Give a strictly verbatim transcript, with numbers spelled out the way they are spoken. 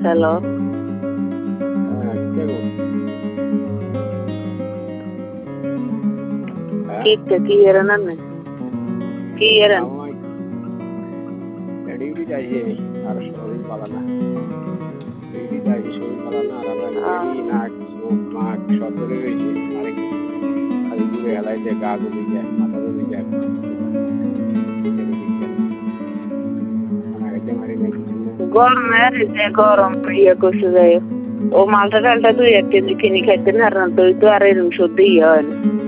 hello কি কি এরা না কি এরা ডিউটি যাইছে আর শরীর ভালো না ডিউটি যাইছে শরীর ভালো না আর আমার নাক মুখ নাক সব ধরে রয়েছে আর খালি দূরে হেলাইতে গা জ্বলে যায় মাথা জ্বলে যায় গরমের যে গরম ইয়ে করছে যাই ও মালটা টালটা দুই এক কেজি কিনে খাইতে না তো আর এরকম সত্যি ইয়ে হয় না